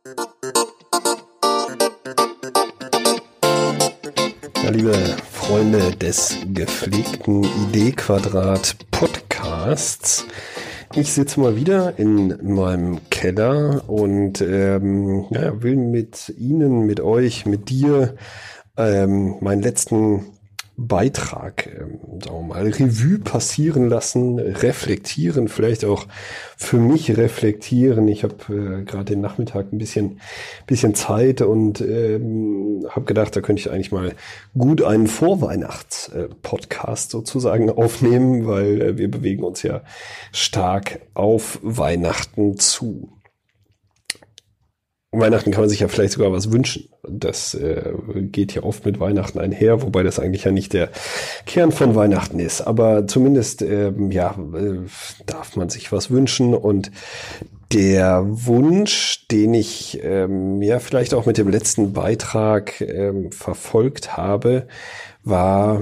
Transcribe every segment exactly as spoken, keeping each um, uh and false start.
Ja, liebe Freunde des gepflegten Idee-Quadrat-Podcasts, ich sitze mal wieder in meinem Keller und ähm, ja, will mit Ihnen, mit euch, mit dir ähm, meinen letzten Beitrag, ähm, sagen wir mal, Revue passieren lassen, reflektieren, vielleicht auch für mich reflektieren. Ich habe äh, gerade den Nachmittag ein bisschen, bisschen Zeit und ähm, habe gedacht, da könnte ich eigentlich mal gut einen Vorweihnachts-Podcast sozusagen aufnehmen, weil äh, wir bewegen uns ja stark auf Weihnachten zu. Weihnachten kann man sich ja vielleicht sogar was wünschen. Das äh, geht ja oft mit Weihnachten einher, wobei das eigentlich ja nicht der Kern von Weihnachten ist. Aber zumindest ähm, ja äh, darf man sich was wünschen. Und der Wunsch, den ich ähm, ja vielleicht auch mit dem letzten Beitrag ähm, verfolgt habe, war,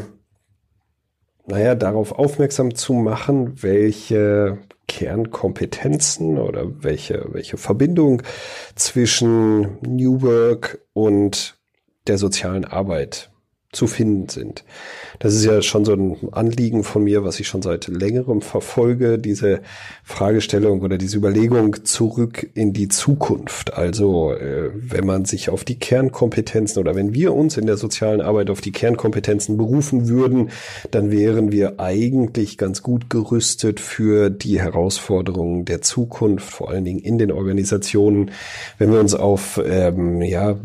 naja, darauf aufmerksam zu machen, welche Kernkompetenzen oder welche, welche Verbindung zwischen New Work und der sozialen Arbeit zu finden sind. Das ist ja schon so ein Anliegen von mir, was ich schon seit längerem verfolge, diese Fragestellung oder diese Überlegung zurück in die Zukunft. Also äh, wenn man sich auf die Kernkompetenzen oder wenn wir uns in der sozialen Arbeit auf die Kernkompetenzen berufen würden, dann wären wir eigentlich ganz gut gerüstet für die Herausforderungen der Zukunft, vor allen Dingen in den Organisationen. Wenn wir uns auf ähm, ja,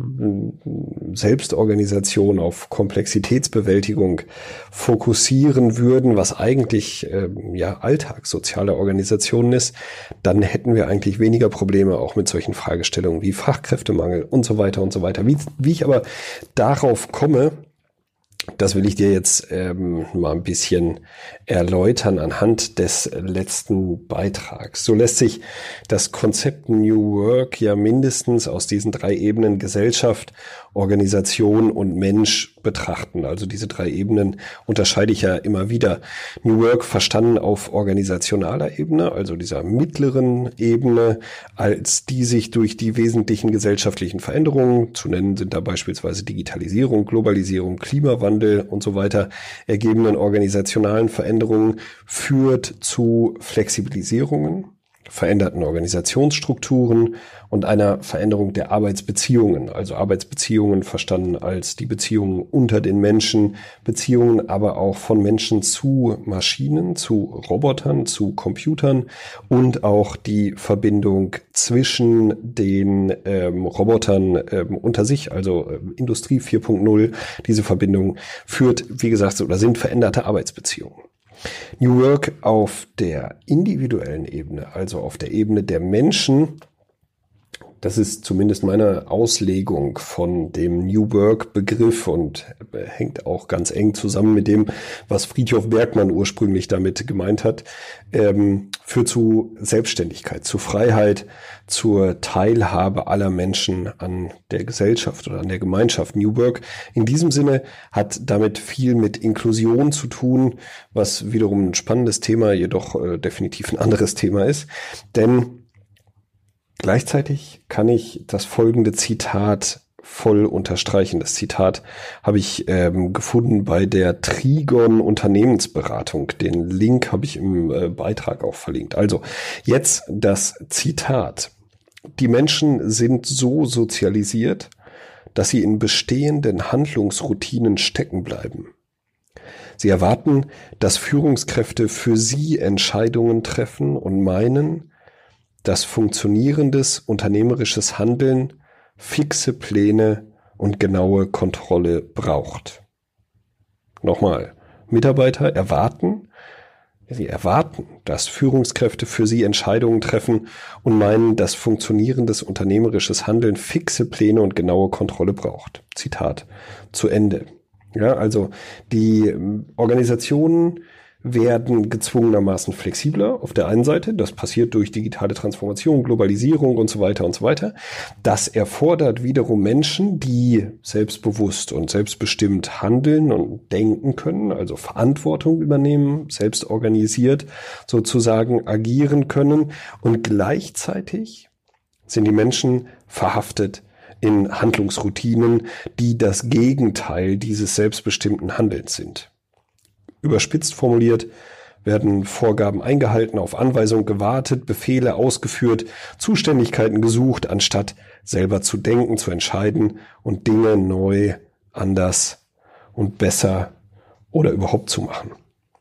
Selbstorganisation, auf Komplexitätsbewältigung fokussieren würden, was eigentlich ähm, ja alltagssoziale Organisationen ist, dann hätten wir eigentlich weniger Probleme auch mit solchen Fragestellungen wie Fachkräftemangel und so weiter und so weiter. Wie, wie ich aber darauf komme, das will ich dir jetzt ähm, mal ein bisschen erläutern anhand des letzten Beitrags. So lässt sich das Konzept New Work ja mindestens aus diesen drei Ebenen Gesellschaft, Organisation und Mensch betrachten. Also diese drei Ebenen unterscheide ich ja immer wieder. New Work verstanden auf organisationaler Ebene, also dieser mittleren Ebene, als die sich durch die wesentlichen gesellschaftlichen Veränderungen, zu nennen sind da beispielsweise Digitalisierung, Globalisierung, Klimawandel und so weiter, ergebenden organisationalen Veränderungen führt zu Flexibilisierungen, veränderten Organisationsstrukturen und einer Veränderung der Arbeitsbeziehungen. Also Arbeitsbeziehungen verstanden als die Beziehungen unter den Menschen, Beziehungen aber auch von Menschen zu Maschinen, zu Robotern, zu Computern und auch die Verbindung zwischen den ähm, Robotern ähm, unter sich, also ähm, Industrie vier Punkt null. Diese Verbindung führt, wie gesagt, oder sind veränderte Arbeitsbeziehungen. New Work auf der individuellen Ebene, also auf der Ebene der Menschen, das ist zumindest meine Auslegung von dem New Work-Begriff und hängt auch ganz eng zusammen mit dem, was Friedhof Bergmann ursprünglich damit gemeint hat, ähm, führt zu Selbstständigkeit, zu Freiheit, zur Teilhabe aller Menschen an der Gesellschaft oder an der Gemeinschaft. New Work in diesem Sinne hat damit viel mit Inklusion zu tun, was wiederum ein spannendes Thema, jedoch äh, definitiv ein anderes Thema ist, denn gleichzeitig kann ich das folgende Zitat voll unterstreichen. Das Zitat habe ich ähm, gefunden bei der Trigon Unternehmensberatung. Den Link habe ich im äh, Beitrag auch verlinkt. Also jetzt das Zitat. Die Menschen sind so sozialisiert, dass sie in bestehenden Handlungsroutinen stecken bleiben. Sie erwarten, dass Führungskräfte für sie Entscheidungen treffen und meinen, dass funktionierendes unternehmerisches Handeln fixe Pläne und genaue Kontrolle braucht. Nochmal, Mitarbeiter erwarten, sie erwarten, dass Führungskräfte für sie Entscheidungen treffen und meinen, dass funktionierendes unternehmerisches Handeln fixe Pläne und genaue Kontrolle braucht. Zitat zu Ende. Ja, also die Organisationen werden gezwungenermaßen flexibler auf der einen Seite. Das passiert durch digitale Transformation, Globalisierung und so weiter und so weiter. Das erfordert wiederum Menschen, die selbstbewusst und selbstbestimmt handeln und denken können, also Verantwortung übernehmen, selbst organisiert sozusagen agieren können und gleichzeitig sind die Menschen verhaftet in Handlungsroutinen, die das Gegenteil dieses selbstbestimmten Handelns sind. Überspitzt formuliert werden Vorgaben eingehalten, auf Anweisung gewartet, Befehle ausgeführt, Zuständigkeiten gesucht, anstatt selber zu denken, zu entscheiden und Dinge neu, anders und besser oder überhaupt zu machen.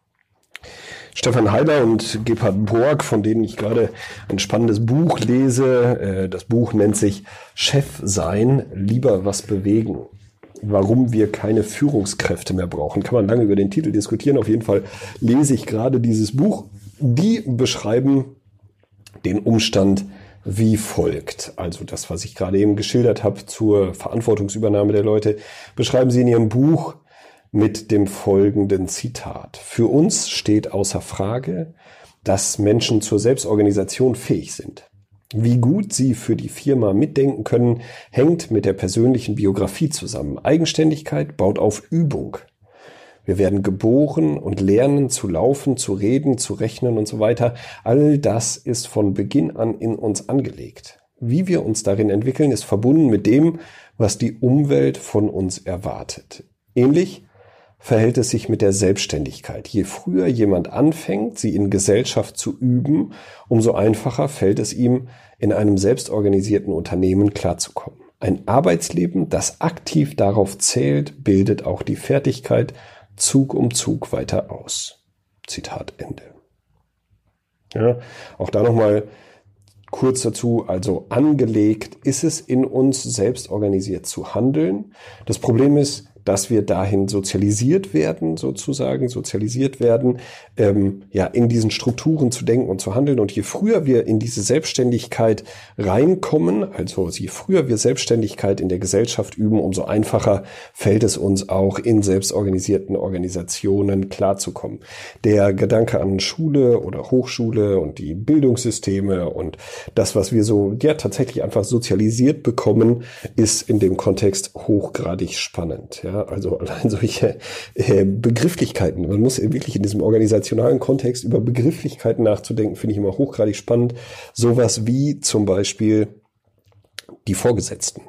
Stefan Heiler und Gebhard Borg, von denen ich gerade ein spannendes Buch lese. Das Buch nennt sich Chef sein, lieber was bewegen. Warum wir keine Führungskräfte mehr brauchen. Kann man lange über den Titel diskutieren. Auf jeden Fall lese ich gerade dieses Buch. Die beschreiben den Umstand wie folgt. Also das, was ich gerade eben geschildert habe zur Verantwortungsübernahme der Leute, beschreiben sie in ihrem Buch mit dem folgenden Zitat. Für uns steht außer Frage, dass Menschen zur Selbstorganisation fähig sind. Wie gut sie für die Firma mitdenken können, hängt mit der persönlichen Biografie zusammen. Eigenständigkeit baut auf Übung. Wir werden geboren und lernen zu laufen, zu reden, zu rechnen und so weiter. All das ist von Beginn an in uns angelegt. Wie wir uns darin entwickeln, ist verbunden mit dem, was die Umwelt von uns erwartet. Ähnlich verhält es sich mit der Selbstständigkeit. Je früher jemand anfängt, sie in Gesellschaft zu üben, umso einfacher fällt es ihm, in einem selbstorganisierten Unternehmen klarzukommen. Ein Arbeitsleben, das aktiv darauf zählt, bildet auch die Fertigkeit Zug um Zug weiter aus. Zitat Ende. Ja, auch da nochmal kurz dazu, also angelegt ist es in uns, selbstorganisiert zu handeln. Das Problem ist, dass wir dahin sozialisiert werden, sozusagen, sozialisiert werden, ähm, ja, in diesen Strukturen zu denken und zu handeln. Und je früher wir in diese Selbstständigkeit reinkommen, also je früher wir Selbstständigkeit in der Gesellschaft üben, umso einfacher fällt es uns auch, in selbstorganisierten Organisationen klarzukommen. Der Gedanke an Schule oder Hochschule und die Bildungssysteme und das, was wir so, ja, tatsächlich einfach sozialisiert bekommen, ist in dem Kontext hochgradig spannend, ja. Also allein solche äh, Begrifflichkeiten. Man muss wirklich in diesem organisationalen Kontext über Begrifflichkeiten nachzudenken, finde ich immer hochgradig spannend. Sowas wie zum Beispiel die Vorgesetzten.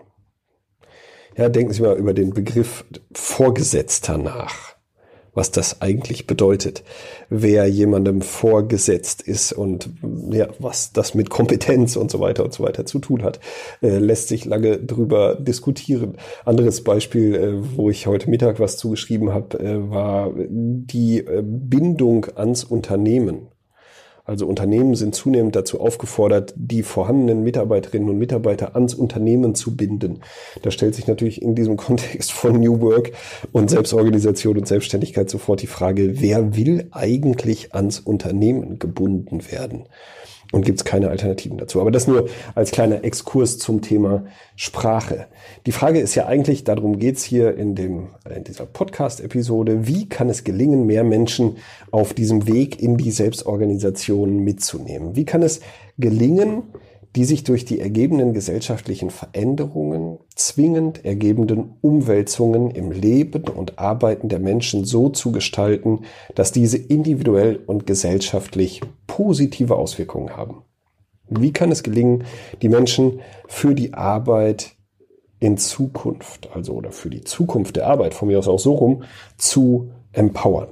Ja, denken Sie mal über den Begriff Vorgesetzter nach, was das eigentlich bedeutet, wer jemandem vorgesetzt ist und ja, was das mit Kompetenz und so weiter und so weiter zu tun hat, äh, lässt sich lange drüber diskutieren. Anderes Beispiel, äh, wo ich heute Mittag was zugeschrieben habe, äh, war die äh, Bindung ans Unternehmen. Also Unternehmen sind zunehmend dazu aufgefordert, die vorhandenen Mitarbeiterinnen und Mitarbeiter ans Unternehmen zu binden. Da stellt sich natürlich in diesem Kontext von New Work und Selbstorganisation und Selbstständigkeit sofort die Frage, wer will eigentlich ans Unternehmen gebunden werden? Und gibt es keine Alternativen dazu. Aber das nur als kleiner Exkurs zum Thema Sprache. Die Frage ist ja eigentlich, darum geht's hier in dem in dieser Podcast-Episode, wie kann es gelingen, mehr Menschen auf diesem Weg in die Selbstorganisation mitzunehmen? Wie kann es gelingen, die sich durch die ergebenden gesellschaftlichen Veränderungen, zwingend ergebenden Umwälzungen im Leben und Arbeiten der Menschen so zu gestalten, dass diese individuell und gesellschaftlich positive Auswirkungen haben? Wie kann es gelingen, die Menschen für die Arbeit in Zukunft, also oder für die Zukunft der Arbeit, von mir aus auch so rum, zu empowern?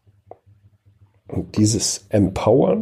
Und dieses Empowern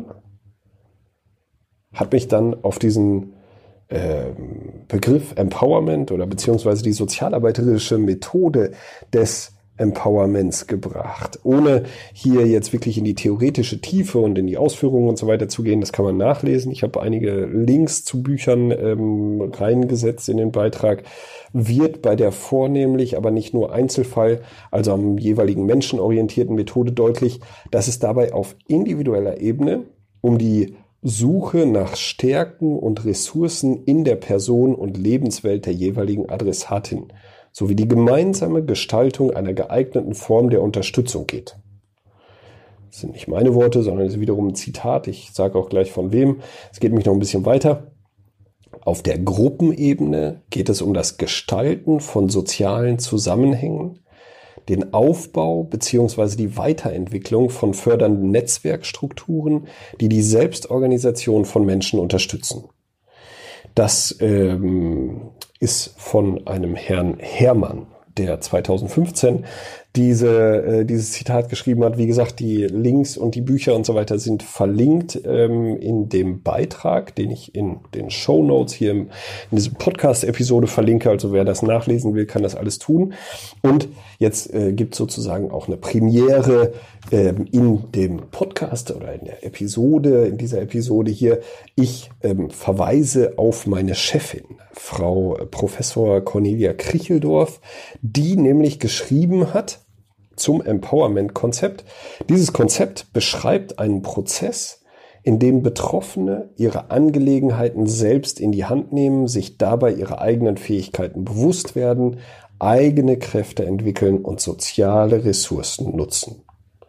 hat mich dann auf diesen äh, Begriff Empowerment oder beziehungsweise die sozialarbeiterische Methode des Empowerments gebracht. Ohne hier jetzt wirklich in die theoretische Tiefe und in die Ausführungen und so weiter zu gehen, das kann man nachlesen. Ich habe einige Links zu Büchern ähm, reingesetzt in den Beitrag. Wird bei der vornehmlich, aber nicht nur Einzelfall, also am jeweiligen menschenorientierten Methode deutlich, dass es dabei auf individueller Ebene um die Suche nach Stärken und Ressourcen in der Person und Lebenswelt der jeweiligen Adressatin sowie die gemeinsame Gestaltung einer geeigneten Form der Unterstützung geht. Das sind nicht meine Worte, sondern es ist wiederum ein Zitat. Ich sage auch gleich von wem. Es geht nämlich noch ein bisschen weiter. Auf der Gruppenebene geht es um das Gestalten von sozialen Zusammenhängen, den Aufbau bzw. die Weiterentwicklung von fördernden Netzwerkstrukturen, die die Selbstorganisation von Menschen unterstützen. Das ähm, ist von einem Herrn Herrmann, der zweitausendfünfzehn diese, äh, dieses Zitat geschrieben hat. Wie gesagt, die Links und die Bücher und so weiter sind verlinkt ähm, in dem Beitrag, den ich in den Shownotes hier im, in dieser Podcast-Episode verlinke. Also wer das nachlesen will, kann das alles tun. Und jetzt äh, gibt es sozusagen auch eine Premiere ähm, in dem Podcast oder in der Episode, in dieser Episode hier. Ich ähm, verweise auf meine Chefin, Frau Professor Cornelia Kricheldorf, die nämlich geschrieben hat zum Empowerment-Konzept. Dieses Konzept beschreibt einen Prozess, in dem Betroffene ihre Angelegenheiten selbst in die Hand nehmen, sich dabei ihrer eigenen Fähigkeiten bewusst werden, eigene Kräfte entwickeln und soziale Ressourcen nutzen.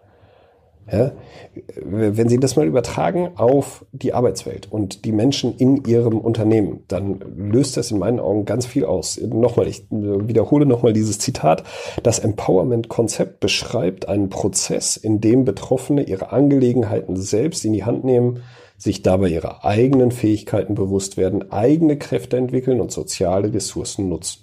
Ja, wenn Sie das mal übertragen auf die Arbeitswelt und die Menschen in Ihrem Unternehmen, dann löst das in meinen Augen ganz viel aus. Nochmal, ich wiederhole nochmal dieses Zitat. Das Empowerment-Konzept beschreibt einen Prozess, in dem Betroffene ihre Angelegenheiten selbst in die Hand nehmen, sich dabei ihrer eigenen Fähigkeiten bewusst werden, eigene Kräfte entwickeln und soziale Ressourcen nutzen.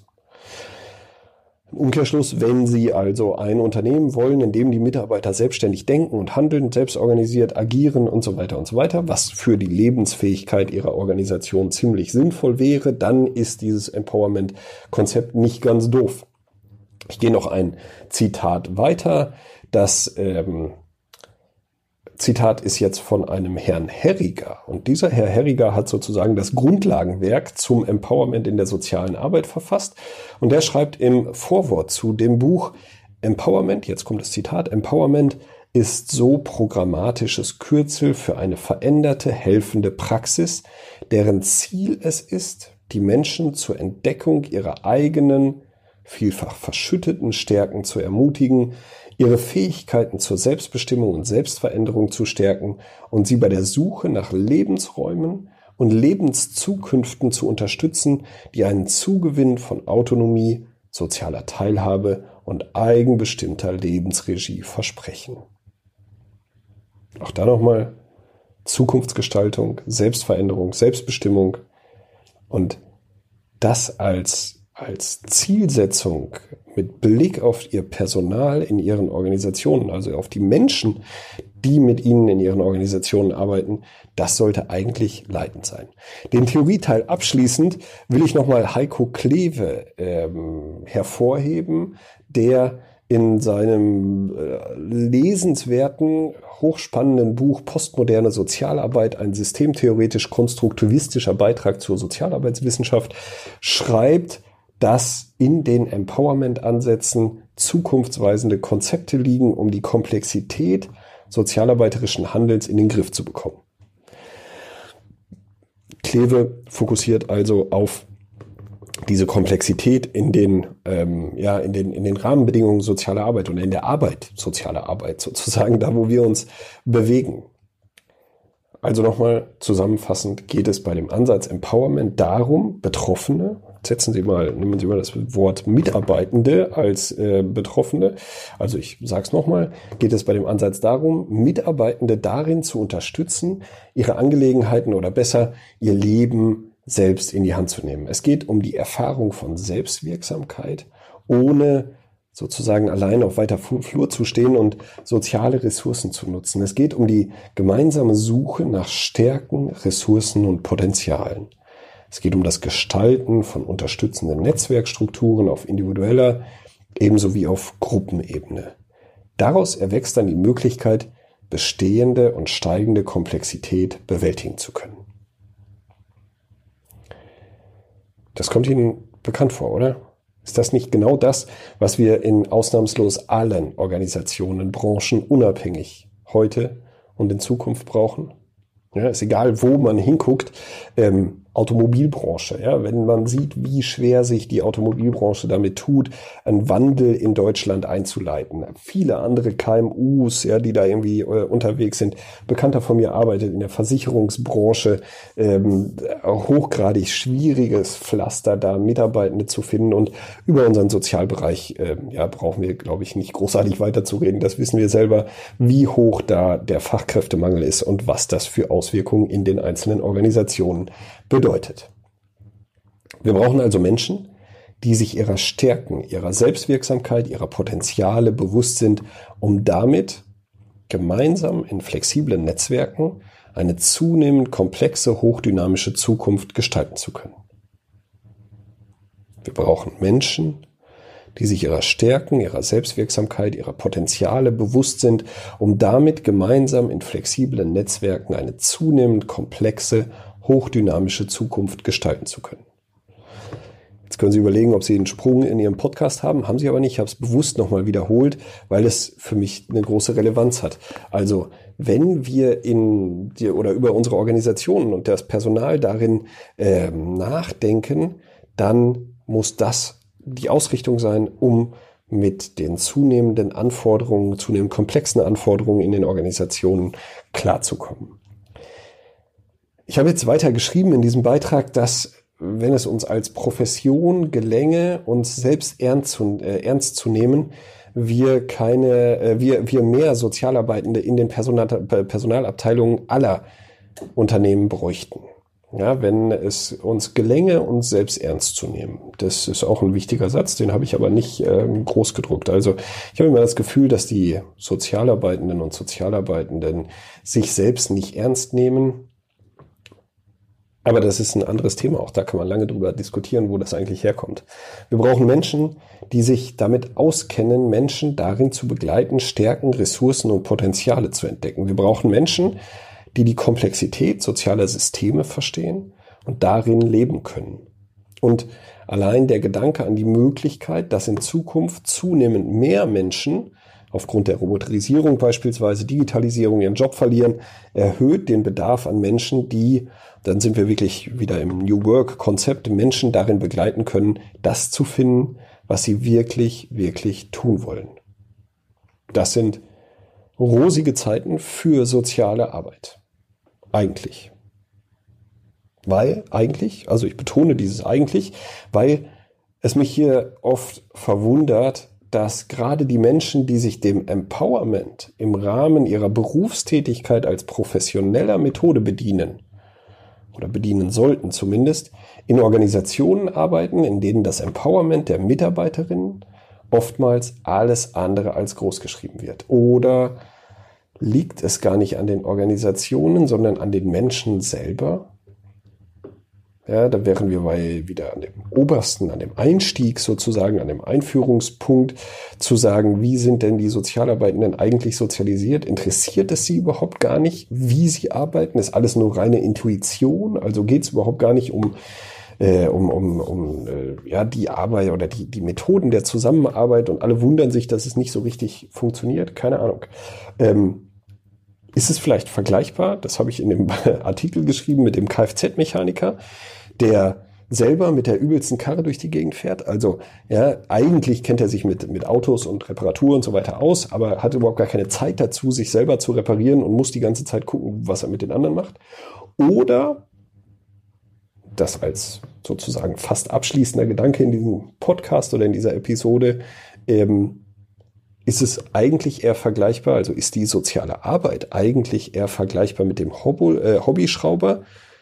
Im Umkehrschluss, wenn Sie also ein Unternehmen wollen, in dem die Mitarbeiter selbstständig denken und handeln, selbstorganisiert agieren und so weiter und so weiter, was für die Lebensfähigkeit Ihrer Organisation ziemlich sinnvoll wäre, dann ist dieses Empowerment-Konzept nicht ganz doof. Ich gehe noch ein Zitat weiter. Das ähm, Zitat ist jetzt von einem Herrn Herriger. Und dieser Herr Herriger hat sozusagen das Grundlagenwerk zum Empowerment in der sozialen Arbeit verfasst. Und der schreibt im Vorwort zu dem Buch Empowerment, jetzt kommt das Zitat, Empowerment ist so programmatisches Kürzel für eine veränderte, helfende Praxis, deren Ziel es ist, die Menschen zur Entdeckung ihrer eigenen, vielfach verschütteten Stärken zu ermutigen, ihre Fähigkeiten zur Selbstbestimmung und Selbstveränderung zu stärken und sie bei der Suche nach Lebensräumen und Lebenszukünften zu unterstützen, die einen Zugewinn von Autonomie, sozialer Teilhabe und eigenbestimmter Lebensregie versprechen. Auch da nochmal Zukunftsgestaltung, Selbstveränderung, Selbstbestimmung und das als als Zielsetzung mit Blick auf ihr Personal in ihren Organisationen, also auf die Menschen, die mit ihnen in ihren Organisationen arbeiten, das sollte eigentlich leitend sein. Den Theorieteil abschließend will ich nochmal Heiko Klewe ähm, hervorheben, der in seinem äh, lesenswerten, hochspannenden Buch Postmoderne Sozialarbeit, ein systemtheoretisch-konstruktivistischer Beitrag zur Sozialarbeitswissenschaft, schreibt, dass in den Empowerment-Ansätzen zukunftsweisende Konzepte liegen, um die Komplexität sozialarbeiterischen Handelns in den Griff zu bekommen. Klewe fokussiert also auf diese Komplexität in den, ähm, ja, in den, in den Rahmenbedingungen sozialer Arbeit und in der Arbeit sozialer Arbeit sozusagen, da wo wir uns bewegen. Also nochmal zusammenfassend geht es bei dem Ansatz Empowerment darum, Betroffene, setzen Sie mal, nehmen Sie mal das Wort Mitarbeitende als äh, Betroffene. Also ich sage es nochmal, geht es bei dem Ansatz darum, Mitarbeitende darin zu unterstützen, ihre Angelegenheiten oder besser ihr Leben selbst in die Hand zu nehmen. Es geht um die Erfahrung von Selbstwirksamkeit, ohne sozusagen allein auf weiter Flur zu stehen und soziale Ressourcen zu nutzen. Es geht um die gemeinsame Suche nach Stärken, Ressourcen und Potenzialen. Es geht um das Gestalten von unterstützenden Netzwerkstrukturen auf individueller ebenso wie auf Gruppenebene. Daraus erwächst dann die Möglichkeit, bestehende und steigende Komplexität bewältigen zu können. Das kommt Ihnen bekannt vor, oder? Ist das nicht genau das, was wir in ausnahmslos allen Organisationen, Branchen unabhängig heute und in Zukunft brauchen? Ja, ist egal, wo man hinguckt. Ähm, Automobilbranche, ja, wenn man sieht, wie schwer sich die Automobilbranche damit tut, einen Wandel in Deutschland einzuleiten. Viele andere K M Us, ja, die da irgendwie äh, unterwegs sind. Bekannter von mir arbeitet in der Versicherungsbranche, ähm, hochgradig schwieriges Pflaster, da Mitarbeitende zu finden. Und über unseren Sozialbereich, äh, ja, brauchen wir, glaube ich, nicht großartig weiterzureden. Das wissen wir selber, wie hoch da der Fachkräftemangel ist und was das für Auswirkungen in den einzelnen Organisationen bedeutet. Wir brauchen also Menschen, die sich ihrer Stärken, ihrer Selbstwirksamkeit, ihrer Potenziale bewusst sind, um damit gemeinsam in flexiblen Netzwerken eine zunehmend komplexe, hochdynamische Zukunft gestalten zu können. Wir brauchen Menschen, die sich ihrer Stärken, ihrer Selbstwirksamkeit, ihrer Potenziale bewusst sind, um damit gemeinsam in flexiblen Netzwerken eine zunehmend komplexe, hochdynamische Zukunft gestalten zu können. Jetzt können Sie überlegen, ob Sie einen Sprung in Ihrem Podcast haben. Haben Sie aber nicht. Ich habe es bewusst nochmal wiederholt, weil es für mich eine große Relevanz hat. Also wenn wir in die, oder über unsere Organisationen und das Personal darin äh, nachdenken, dann muss das die Ausrichtung sein, um mit den zunehmenden Anforderungen, zunehmend komplexen Anforderungen in den Organisationen klarzukommen. Ich habe jetzt weiter geschrieben in diesem Beitrag, dass wenn es uns als Profession gelänge, uns selbst ernst zu, äh, ernst zu nehmen, wir keine, äh, wir, wir mehr Sozialarbeitende in den Personal, Personalabteilungen aller Unternehmen bräuchten. Ja, wenn es uns gelänge, uns selbst ernst zu nehmen. Das ist auch ein wichtiger Satz, den habe ich aber nicht ähm, groß gedruckt. Also ich habe immer das Gefühl, dass die Sozialarbeitenden und Sozialarbeitenden sich selbst nicht ernst nehmen. Aber das ist ein anderes Thema, auch da kann man lange drüber diskutieren, wo das eigentlich herkommt. Wir brauchen Menschen, die sich damit auskennen, Menschen darin zu begleiten, Stärken, Ressourcen und Potenziale zu entdecken. Wir brauchen Menschen, die die Komplexität sozialer Systeme verstehen und darin leben können. Und allein der Gedanke an die Möglichkeit, dass in Zukunft zunehmend mehr Menschen aufgrund der Roboterisierung beispielsweise, Digitalisierung ihren Job verlieren, erhöht den Bedarf an Menschen, die, dann sind wir wirklich wieder im New Work-Konzept, Menschen darin begleiten können, das zu finden, was sie wirklich, wirklich tun wollen. Das sind rosige Zeiten für soziale Arbeit. Eigentlich. Weil, eigentlich, also ich betone dieses eigentlich, weil es mich hier oft verwundert, dass gerade die Menschen, die sich dem Empowerment im Rahmen ihrer Berufstätigkeit als professioneller Methode bedienen, oder bedienen sollten zumindest, in Organisationen arbeiten, in denen das Empowerment der Mitarbeiterinnen oftmals alles andere als großgeschrieben wird. Oder liegt es gar nicht an den Organisationen, sondern an den Menschen selber? Ja, da wären wir bei wieder an dem obersten, an dem Einstieg sozusagen, an dem Einführungspunkt, zu sagen, wie sind denn die Sozialarbeitenden eigentlich sozialisiert? Interessiert es sie überhaupt gar nicht, wie sie arbeiten? Ist alles nur reine Intuition? Also geht es überhaupt gar nicht um äh, um, um, um äh, ja die Arbeit oder die, die Methoden der Zusammenarbeit und alle wundern sich, dass es nicht so richtig funktioniert? Keine Ahnung. Ähm, Ist es vielleicht vergleichbar, das habe ich in dem Artikel geschrieben, mit dem Kfz-Mechaniker, der selber mit der übelsten Karre durch die Gegend fährt? Also ja, eigentlich kennt er sich mit, mit Autos und Reparatur und so weiter aus, aber hat überhaupt gar keine Zeit dazu, sich selber zu reparieren und muss die ganze Zeit gucken, was er mit den anderen macht. Oder, das als sozusagen fast abschließender Gedanke in diesem Podcast oder in dieser Episode, ähm, ist es eigentlich eher vergleichbar, also ist die soziale Arbeit eigentlich eher vergleichbar mit dem Hobby, äh, Hobbyschrauber,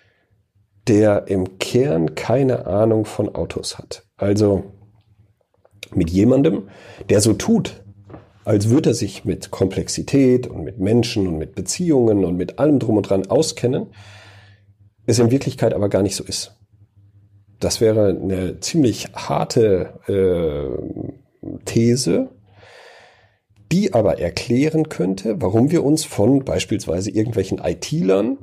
der im Kern keine Ahnung von Autos hat. Also mit jemandem, der so tut, als würde er sich mit Komplexität und mit Menschen und mit Beziehungen und mit allem drum und dran auskennen, es in Wirklichkeit aber gar nicht so ist. Das wäre eine ziemlich harte äh, These, die aber erklären könnte, warum wir uns von beispielsweise irgendwelchen I T-Lern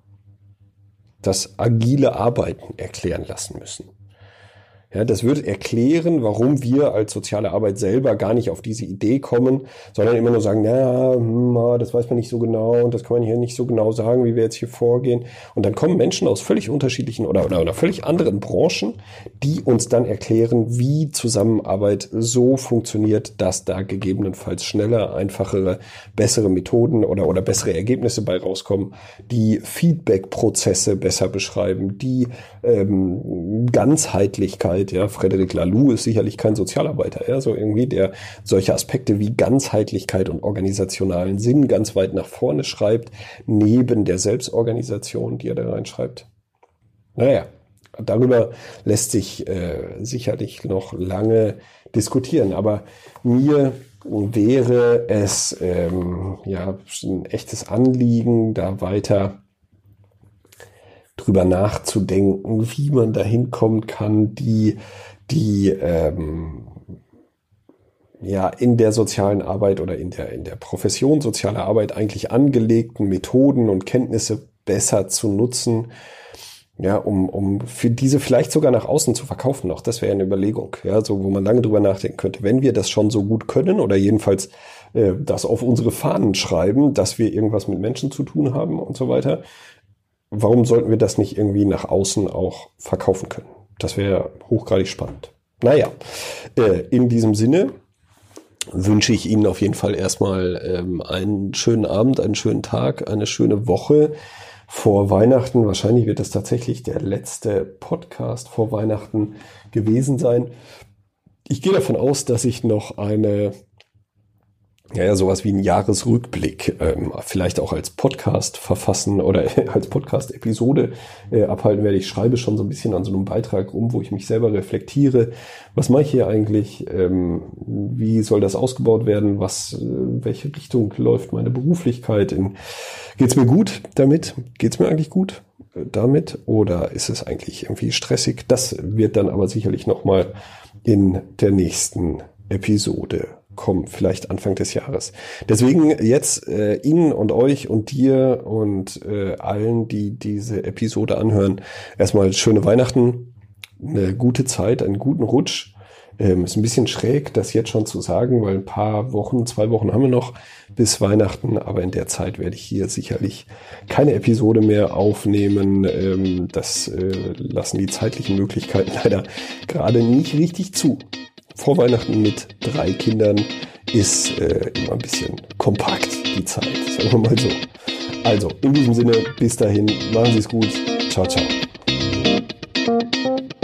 das agile Arbeiten erklären lassen müssen. Ja, das würde erklären, warum wir als soziale Arbeit selber gar nicht auf diese Idee kommen, sondern immer nur sagen, ja, hm, das weiß man nicht so genau und das kann man hier nicht so genau sagen, wie wir jetzt hier vorgehen. Und dann kommen Menschen aus völlig unterschiedlichen oder, oder, oder völlig anderen Branchen, die uns dann erklären, wie Zusammenarbeit so funktioniert, dass da gegebenenfalls schneller, einfachere, bessere Methoden oder, oder bessere Ergebnisse bei rauskommen, die Feedback-Prozesse besser beschreiben, die ähm, Ganzheitlichkeit. Ja, Frederic Laloux ist sicherlich kein Sozialarbeiter, ja, so irgendwie, der solche Aspekte wie Ganzheitlichkeit und organisationalen Sinn ganz weit nach vorne schreibt, neben der Selbstorganisation, die er da reinschreibt. Naja, Darüber lässt sich äh, sicherlich noch lange diskutieren, aber mir wäre es ähm, ja ein echtes Anliegen, da weiter drüber nachzudenken, wie man dahin kommen kann, die die ähm, ja in der sozialen Arbeit oder in der in der Profession soziale Arbeit eigentlich angelegten Methoden und Kenntnisse besser zu nutzen. Ja, um, um für diese vielleicht sogar nach außen zu verkaufen noch. Das wäre eine Überlegung, ja, so, wo man lange drüber nachdenken könnte. Wenn wir das schon so gut können oder jedenfalls äh, das auf unsere Fahnen schreiben, dass wir irgendwas mit Menschen zu tun haben und so weiter, warum sollten wir das nicht irgendwie nach außen auch verkaufen können? Das wäre hochgradig spannend. Naja, äh, in diesem Sinne wünsche ich Ihnen auf jeden Fall erstmal ähm, einen schönen Abend, einen schönen Tag, eine schöne Woche. Vor Weihnachten, wahrscheinlich wird das tatsächlich der letzte Podcast vor Weihnachten gewesen sein. Ich gehe davon aus, dass ich noch eine, ja, ja sowas wie einen Jahresrückblick ähm, vielleicht auch als Podcast verfassen oder als Podcast-Episode äh, abhalten werde. Ich schreibe schon so ein bisschen an so einem Beitrag rum, wo ich mich selber reflektiere. Was mache ich hier eigentlich? Ähm, wie soll das ausgebaut werden? Was, äh, welche Richtung läuft meine Beruflichkeit in? Geht's mir gut damit? Geht's mir eigentlich gut damit? Oder ist es eigentlich irgendwie stressig? Das wird dann aber sicherlich nochmal in der nächsten Episode kommen, vielleicht Anfang des Jahres. Deswegen jetzt äh, Ihnen und euch und dir und äh, allen, die diese Episode anhören, erstmal schöne Weihnachten, eine gute Zeit, einen guten Rutsch. Ähm, ist ein bisschen schräg, das jetzt schon zu sagen, weil ein paar Wochen, zwei Wochen haben wir noch bis Weihnachten, aber in der Zeit werde ich hier sicherlich keine Episode mehr aufnehmen. Ähm, das äh, lassen die zeitlichen Möglichkeiten leider gerade nicht richtig zu. Vor Weihnachten mit drei Kindern ist äh, immer ein bisschen kompakt die Zeit, sagen wir mal so. Also, in diesem Sinne, bis dahin, machen Sie es gut. Ciao, ciao.